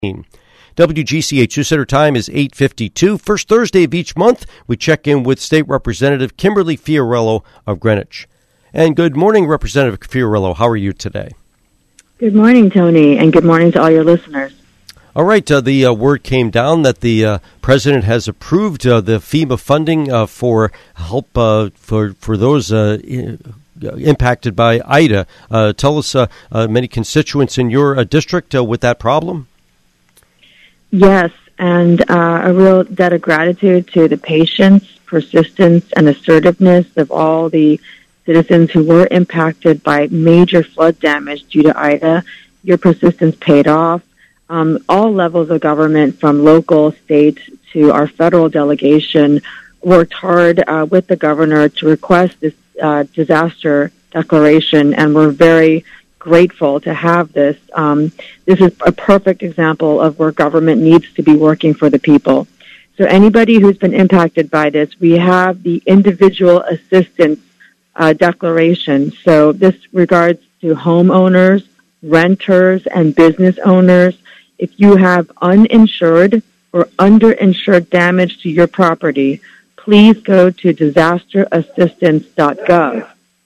WGCH News Center time is 8:52. First Thursday of each month, we check in with State Representative Kimberly Fiorello of Greenwich. And good morning, Representative Fiorello. How are you today? Good morning, Tony, and good morning to all your listeners. All right, the word came down that the president has approved the FEMA funding for help for those impacted by Ida. Tell us many constituents in your district with that problem. Yes, and a real debt of gratitude to the patience, persistence, and assertiveness of all the citizens who were impacted by major flood damage due to Ida. Your persistence paid off. All levels of government, from local, state, to our federal delegation, worked hard with the governor to request this disaster declaration, and we're very grateful to have this. This is a perfect example of where government needs to be working for the people. So anybody who's been impacted by this, we have the individual assistance declaration. So this regards to homeowners, renters, and business owners. If you have uninsured or underinsured damage to your property, please go to disasterassistance.gov.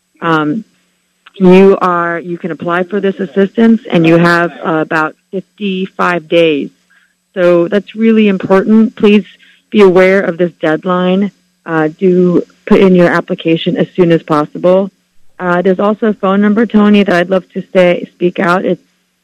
You can apply for this assistance, and you have about 55 days. So that's really important. Please be aware of this deadline. Do put in your application as soon as possible. There's also a phone number, Tony, that I'd love to speak out. It's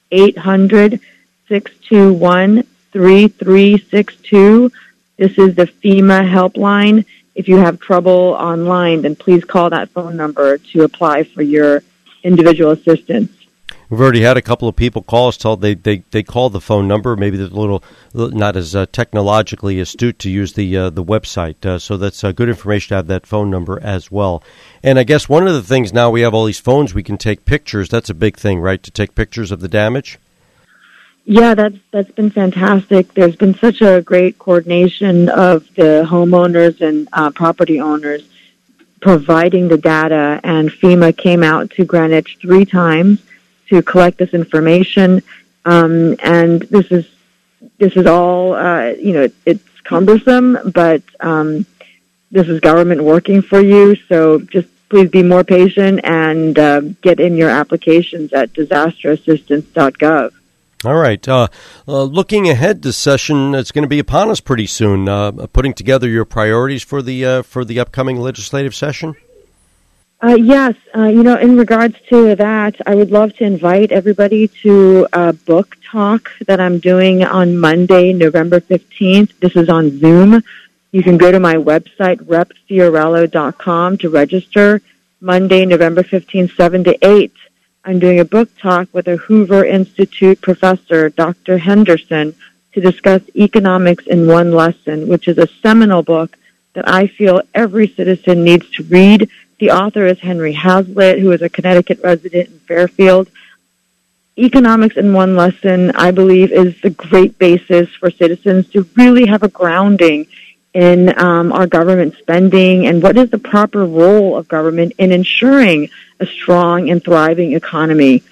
800-621-3362. This is the FEMA helpline. If you have trouble online, then please call that phone number to apply for your individual assistance. We've already had a couple of people call us, told they call the phone number. Maybe they're a little not as technologically astute to use the website. So that's good information to have that phone number as well. And I guess one of the things now, we have all these phones, we can take pictures. That's a big thing, right, to take pictures of the damage? Yeah, that's been fantastic. There's been such a great coordination of the homeowners and property owners providing the data, and FEMA came out to Greenwich 3 times to collect this information. And this is all, it's cumbersome, but this is government working for you. So just please be more patient and get in your applications at disasterassistance.gov. All right. Looking ahead to session, it's going to be upon us pretty soon. Putting together your priorities for the upcoming legislative session. Yes. In regards to that, I would love to invite everybody to a book talk that I'm doing on Monday, November 15th. This is on Zoom. You can go to my website, repfiorello.com, to register. Monday, November 15th, 7 to 8. I'm doing a book talk with a Hoover Institute professor, Dr. Henderson, to discuss Economics in One Lesson, which is a seminal book that I feel every citizen needs to read. The author is Henry Hazlitt, who is a Connecticut resident in Fairfield. Economics in One Lesson, I believe, is the great basis for citizens to really have a grounding in our government spending and what is the proper role of government in ensuring a strong and thriving economy.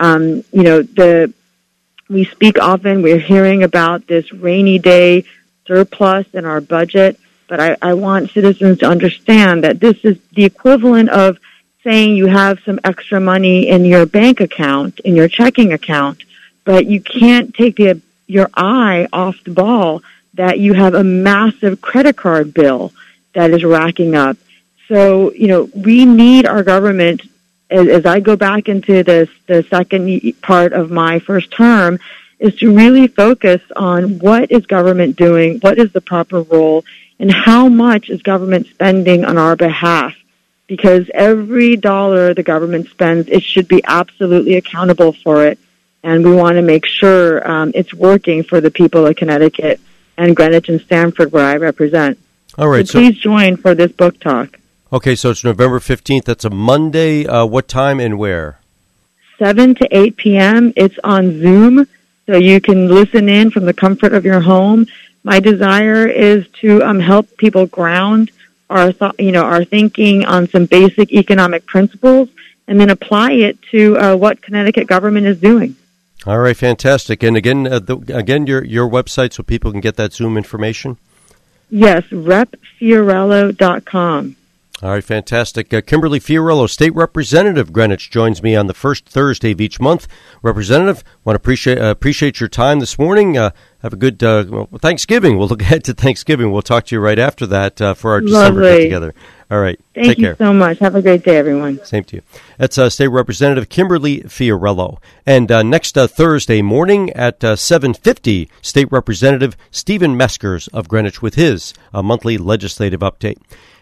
We speak often, we're hearing about this rainy day surplus in our budget, but I want citizens to understand that this is the equivalent of saying you have some extra money in your bank account, in your checking account, but you can't take your eye off the ball that you have a massive credit card bill that is racking up. So, we need our government, as I go back into the second part of my first term, is to really focus on what is government doing, what is the proper role, and how much is government spending on our behalf. Because every dollar the government spends, it should be absolutely accountable for it. And we want to make sure it's working for the people of Connecticut and Greenwich and Stamford, where I represent. All right. So please join for this book talk. Okay, so it's November 15th. That's a Monday. What time and where? 7 to 8 p.m. It's on Zoom, so you can listen in from the comfort of your home. My desire is to help people ground our thinking on some basic economic principles and then apply it to what Connecticut government is doing. All right, fantastic. And again, your website so people can get that Zoom information? Yes, repfiorello.com. All right, fantastic. Kimberly Fiorello, State Representative, Greenwich, joins me on the first Thursday of each month. Representative, want to appreciate your time this morning. Have a good Thanksgiving. We'll look ahead to Thanksgiving. We'll talk to you right after that for our December get-together. All right, take care. Thank you so much. Have a great day, everyone. Same to you. That's State Representative Kimberly Fiorello. And next Thursday morning at 7:50, State Representative Stephen Meskers of Greenwich with his monthly legislative update.